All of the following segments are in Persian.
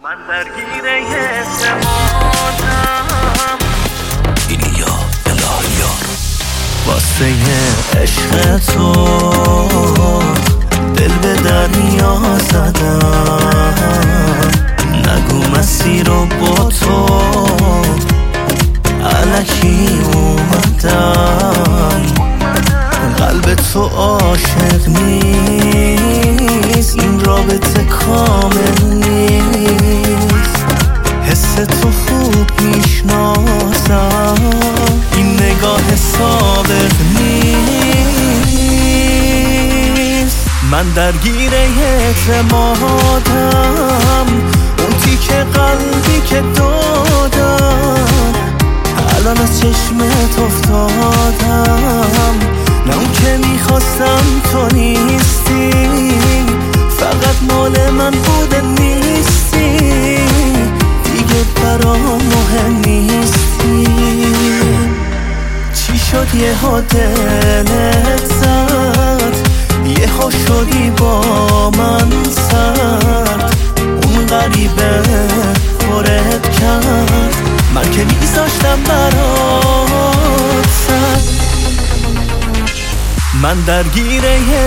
من درگیر اعتمادم. اینیا الهیا واسه عشق تو دل به دریا زدم. نگو مسیر رو با تو الکی اومدم. قلب تو عاشق نیست، این رابطه کامل نیست. حس تو خوب میشناسم، این نگاه سابق نیست. من درگیر اعتمادم، اون تیکه قلبی که دادم الان از چشمت افتادم. نه اون که میخواستم تو نیستی، فقط مال من بوده نیستی. دیگه برام مهم نیستی. چی شد یه ها دلت زد، یه ها شدی با من سرد. اون غریبه پرت کرد، من که میذاشتم برات سد. من درگیر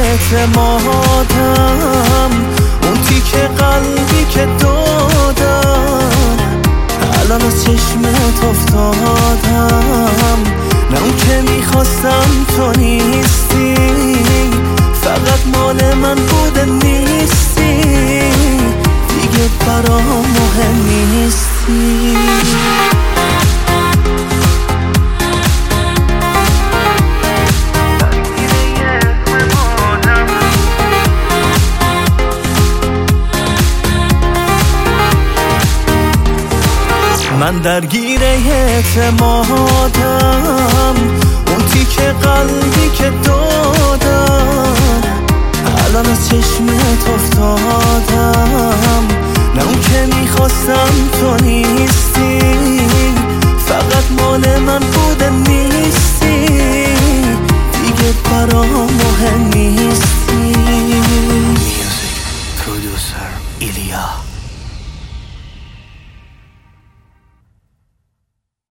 اعتمادم، اون تیکه قلبی که دادم الان از چشمت افتادم. نه اون که میخواستم تو نیستی، فقط مال من بوده نیستی. دیگه برام مهم نیستی. من درگیر اعتمادم، اون تیکه قلبی